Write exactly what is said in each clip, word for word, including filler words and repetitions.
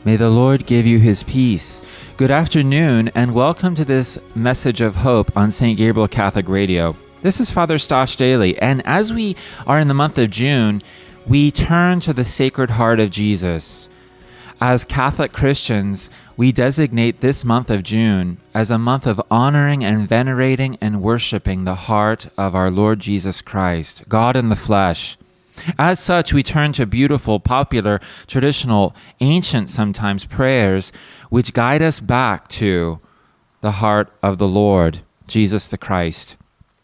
May the Lord give you his peace. Good afternoon, and welcome to this message of hope on Saint Gabriel Catholic Radio. This is Father Stosh Daly, and as we are in the month of June, we turn to the Sacred Heart of Jesus. As Catholic Christians, we designate this month of June as a month of honoring and venerating and worshiping the heart of our Lord Jesus Christ, God in the flesh. As such, we turn to beautiful, popular, traditional, ancient sometimes prayers which guide us back to the heart of the Lord, Jesus the Christ.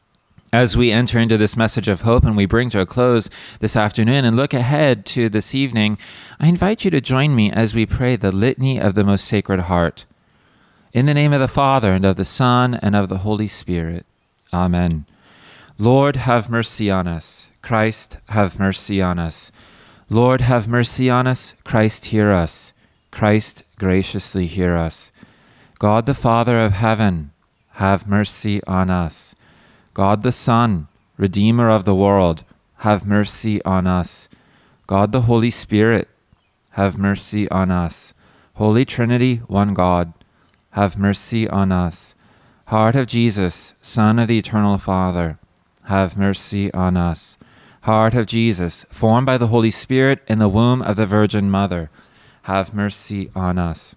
As we enter into this message of hope and we bring to a close this afternoon and look ahead to this evening, I invite you to join me as we pray the Litany of the Most Sacred Heart. In the name of the Father, and of the Son, and of the Holy Spirit. Amen. Lord, have mercy on us. Christ, have mercy on us. Lord, have mercy on us. Christ, hear us. Christ, graciously hear us. God the Father of heaven, have mercy on us. God the Son, Redeemer of the world, have mercy on us. God the Holy Spirit, have mercy on us. Holy Trinity, one God, have mercy on us. Heart of Jesus, Son of the Eternal Father, have mercy on us. Heart of Jesus, formed by the Holy Spirit in the womb of the Virgin Mother, have mercy on us.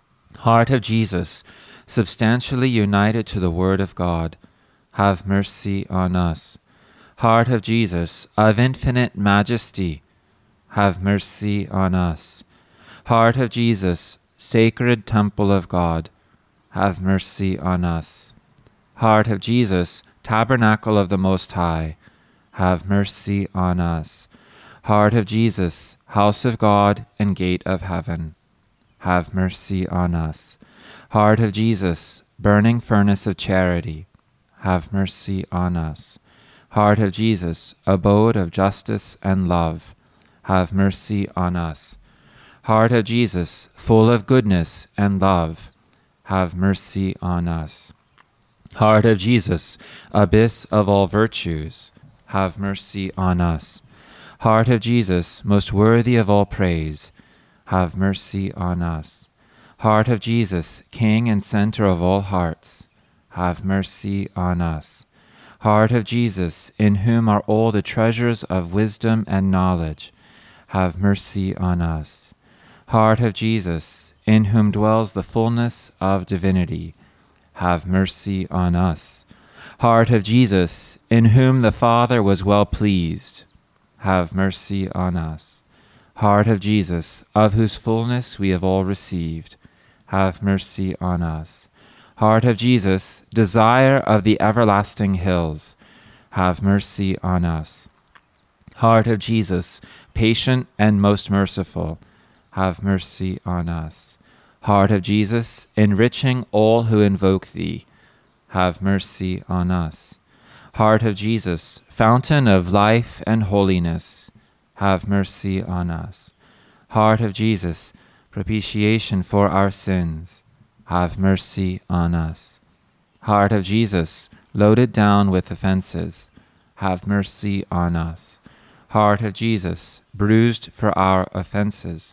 Heart of Jesus, substantially united to the Word of God, have mercy on us. Heart of Jesus, of infinite majesty, have mercy on us. Heart of Jesus, sacred temple of God, have mercy on us. Heart of Jesus, tabernacle of the Most High, have mercy on us. Heart of Jesus, house of God and gate of heaven, have mercy on us. Heart of Jesus, burning furnace of charity, have mercy on us. Heart of Jesus, abode of justice and love, have mercy on us. Heart of Jesus, full of goodness and love, have mercy on us. Heart of Jesus, abyss of all virtues, have mercy on us. Heart of Jesus, most worthy of all praise, have mercy on us. Heart of Jesus, King and center of all hearts, have mercy on us. Heart of Jesus, in whom are all the treasures of wisdom and knowledge, have mercy on us. Heart of Jesus, in whom dwells the fullness of divinity, have mercy on us. Heart of Jesus, in whom the Father was well pleased, have mercy on us. Heart of Jesus, of whose fullness we have all received, have mercy on us. Heart of Jesus, desire of the everlasting hills, have mercy on us. Heart of Jesus, patient and most merciful, have mercy on us. Heart of Jesus, enriching all who invoke thee, have mercy on us. Heart of Jesus, fountain of life and holiness, have mercy on us. Heart of Jesus, propitiation for our sins, have mercy on us. Heart of Jesus, loaded down with offenses, have mercy on us. Heart of Jesus, bruised for our offenses,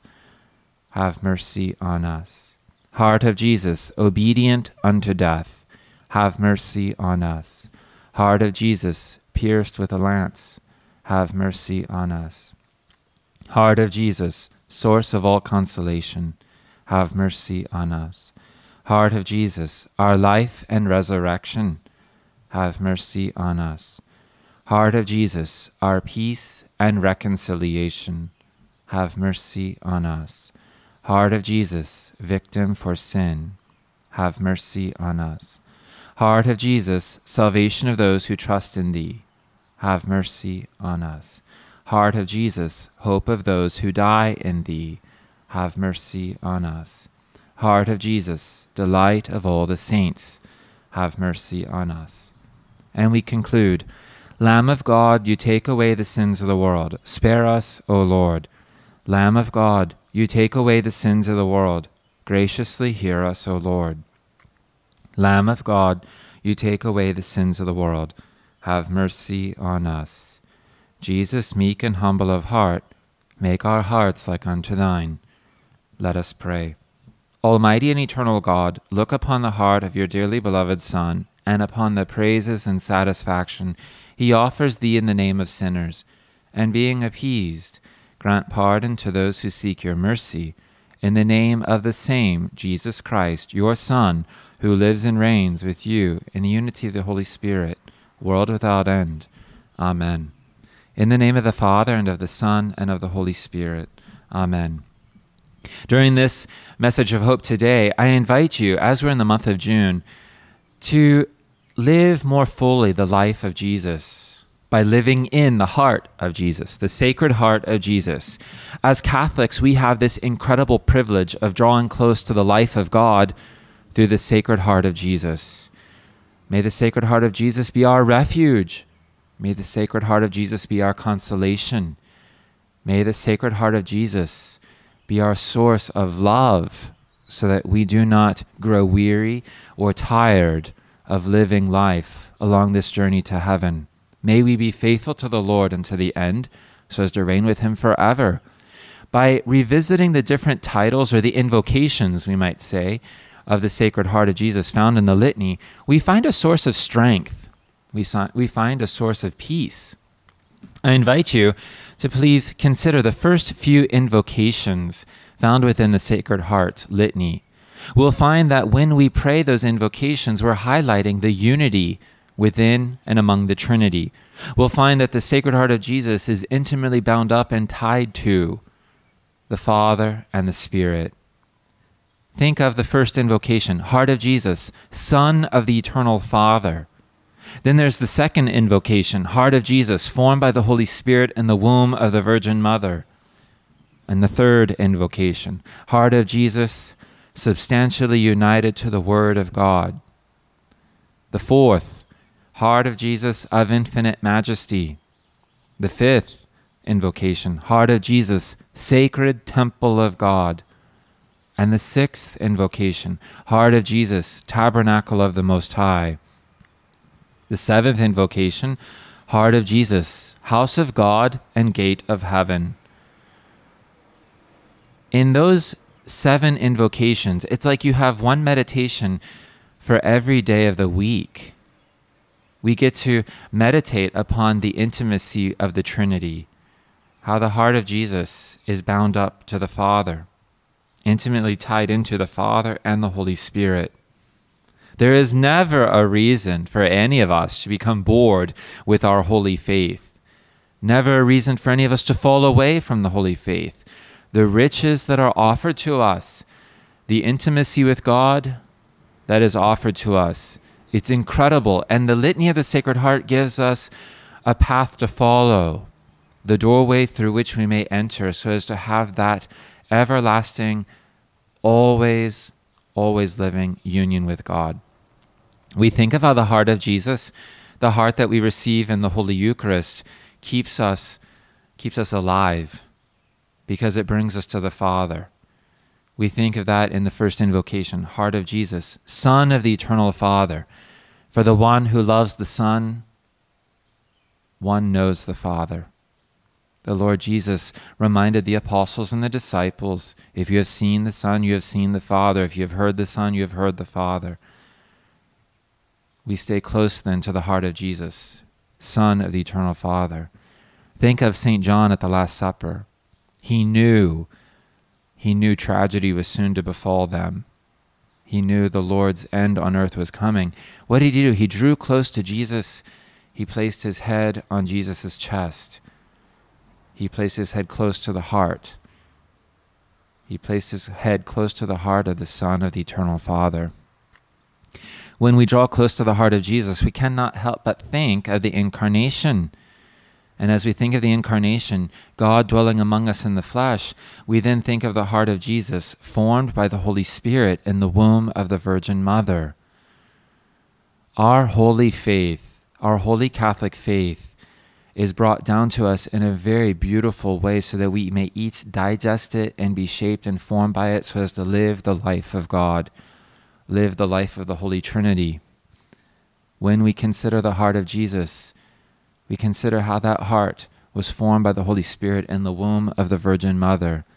have mercy on us. Heart of Jesus, obedient unto death, have mercy on us. Heart of Jesus, pierced with a lance, have mercy on us. Heart of Jesus, source of all consolation, have mercy on us. Heart of Jesus, our life and resurrection, have mercy on us. Heart of Jesus, our peace and reconciliation, have mercy on us. Heart of Jesus, victim for sin, have mercy on us. Heart of Jesus, salvation of those who trust in thee, have mercy on us. Heart of Jesus, hope of those who die in thee, have mercy on us. Heart of Jesus, delight of all the saints, have mercy on us. And we conclude, Lamb of God, you take away the sins of the world. Spare us, O Lord. Lamb of God, you take away the sins of the world. Graciously hear us, O Lord. Lamb of God, you take away the sins of the world. Have mercy on us. Jesus, meek and humble of heart, make our hearts like unto thine. Let us pray. Almighty and eternal God, look upon the heart of your dearly beloved Son, and upon the praises and satisfaction he offers thee in the name of sinners, and being appeased, grant pardon to those who seek your mercy, in the name of the same Jesus Christ, your Son, who lives and reigns with you in the unity of the Holy Spirit, world without end. Amen. In the name of the Father, and of the Son, and of the Holy Spirit. Amen. During this message of hope today, I invite you, as we're in the month of June, to live more fully the life of Jesus by living in the heart of Jesus, the Sacred Heart of Jesus. As Catholics, we have this incredible privilege of drawing close to the life of God through the Sacred Heart of Jesus. May the Sacred Heart of Jesus be our refuge. May the Sacred Heart of Jesus be our consolation. May the Sacred Heart of Jesus be our source of love, so that we do not grow weary or tired of living life along this journey to heaven. May we be faithful to the Lord unto the end, so as to reign with him forever. By revisiting the different titles, or the invocations, we might say, of the Sacred Heart of Jesus found in the litany, we find a source of strength. We, so- we find a source of peace. I invite you to please consider the first few invocations found within the Sacred Heart litany. We'll find that when we pray those invocations, we're highlighting the unity within and among the Trinity. We'll find that the Sacred Heart of Jesus is intimately bound up and tied to the Father and the Spirit. Think of the first invocation, Heart of Jesus, Son of the Eternal Father. Then there's the second invocation, Heart of Jesus, formed by the Holy Spirit in the womb of the Virgin Mother. And the third invocation, Heart of Jesus, substantially united to the Word of God. The fourth, Heart of Jesus of infinite majesty. The fifth invocation, Heart of Jesus, sacred temple of God. And the sixth invocation, Heart of Jesus, tabernacle of the Most High. The seventh invocation, Heart of Jesus, house of God and gate of heaven. In those seven invocations, it's like you have one meditation for every day of the week. We get to meditate upon the intimacy of the Trinity, how the heart of Jesus is bound up to the Father, intimately tied into the Father and the Holy Spirit. There is never a reason for any of us to become bored with our holy faith. Never a reason for any of us to fall away from the holy faith. The riches that are offered to us, the intimacy with God that is offered to us, it's incredible. And the Litany of the Sacred Heart gives us a path to follow, the doorway through which we may enter, so as to have that everlasting, always, always living union with God. We think of how the heart of Jesus, the heart that we receive in the Holy Eucharist, keeps us, keeps us alive because it brings us to the Father. We think of that in the first invocation, Heart of Jesus, Son of the Eternal Father. For the one who loves the Son, one knows the Father. The Lord Jesus reminded the apostles and the disciples, if you have seen the Son, you have seen the Father. If you have heard the Son, you have heard the Father. We stay close then to the heart of Jesus, Son of the Eternal Father. Think of Saint John at the Last Supper. He knew, he knew tragedy was soon to befall them. He knew the Lord's end on earth was coming. What did he do? He drew close to Jesus. He placed his head on Jesus' chest. He placed his head close to the heart. He placed his head close to the heart of the Son of the Eternal Father. When we draw close to the heart of Jesus, we cannot help but think of the Incarnation. And as we think of the Incarnation, God dwelling among us in the flesh, we then think of the heart of Jesus formed by the Holy Spirit in the womb of the Virgin Mother. Our holy faith, our holy Catholic faith, is brought down to us in a very beautiful way so that we may each digest it and be shaped and formed by it so as to live the life of God, live the life of the Holy Trinity. When we consider the heart of Jesus, we consider how that heart was formed by the Holy Spirit in the womb of the Virgin Mother.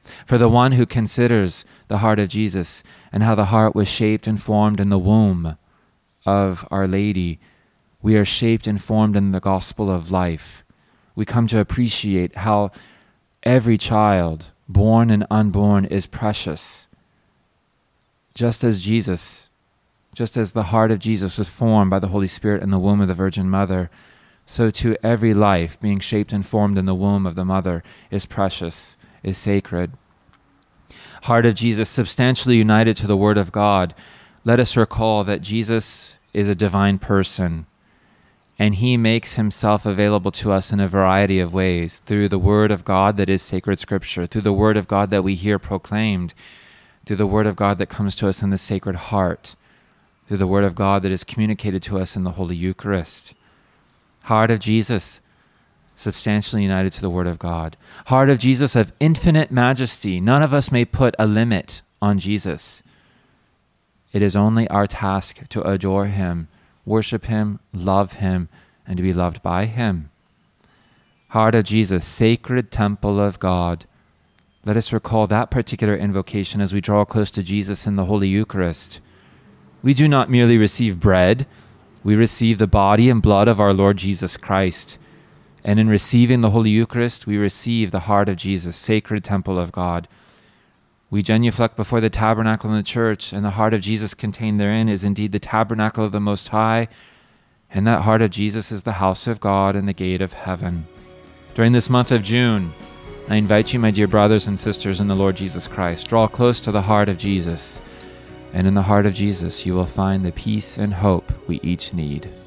For the one who considers the heart of Jesus and how the heart was shaped and formed in the womb of Our Lady, we are shaped and formed in the gospel of life. We come to appreciate how every child, born and unborn, is precious. Just as Jesus, just as the heart of Jesus was formed by the Holy Spirit in the womb of the Virgin Mother, so too every life being shaped and formed in the womb of the Mother is precious, is sacred. Heart of Jesus, substantially united to the Word of God, let us recall that Jesus is a divine person, and He makes Himself available to us in a variety of ways, through the Word of God that is sacred Scripture, through the Word of God that we hear proclaimed, through the Word of God that comes to us in the Sacred Heart, through the Word of God that is communicated to us in the Holy Eucharist. Heart of Jesus, substantially united to the Word of God. Heart of Jesus of infinite majesty. None of us may put a limit on Jesus. It is only our task to adore Him, worship Him, love Him, and to be loved by Him. Heart of Jesus, sacred temple of God. Let us recall that particular invocation as we draw close to Jesus in the Holy Eucharist. We do not merely receive bread, we receive the body and blood of our Lord Jesus Christ. And in receiving the Holy Eucharist, we receive the heart of Jesus, sacred temple of God. We genuflect before the tabernacle in the church, and the heart of Jesus contained therein is indeed the tabernacle of the Most High, and that heart of Jesus is the house of God and the gate of heaven. During this month of June, I invite you, my dear brothers and sisters in the Lord Jesus Christ, draw close to the heart of Jesus, and in the heart of Jesus you will find the peace and hope we each need.